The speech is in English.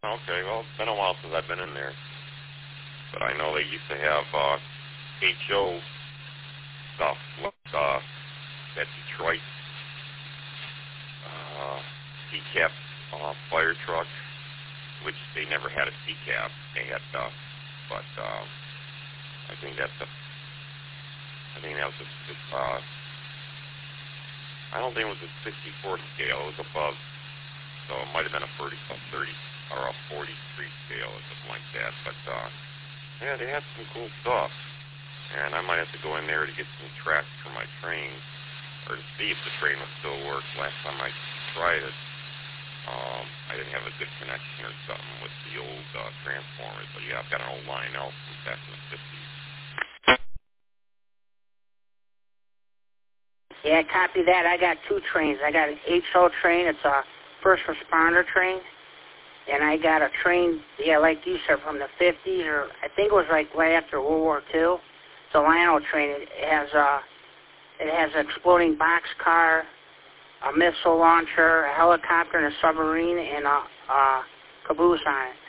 Okay, well, it's been a while since I've been in there. But I know they used to have HO stuff, like that Detroit C-Cap fire truck, which they never had a C-Cap. They had, but I think that was I don't think it was a 64 scale. It was above, so it might have been a 30 or a 43 scale or something like that. But yeah, they had some cool stuff, and I might have to go in there to get some tracks for my train, or to see if the train will still work. Last time I tried it, I didn't have a good connection or something with the old transformers. But yeah, I've got an old Lionel from back in the 50s. Yeah, copy that. I got two trains. I got an HO train. It's a first responder train. And I got a train, yeah, like you said, from the 50s, or I think it was like right after World War II. It's a Lionel train. It has an exploding boxcar, a missile launcher, a helicopter, and a submarine, and a caboose on it.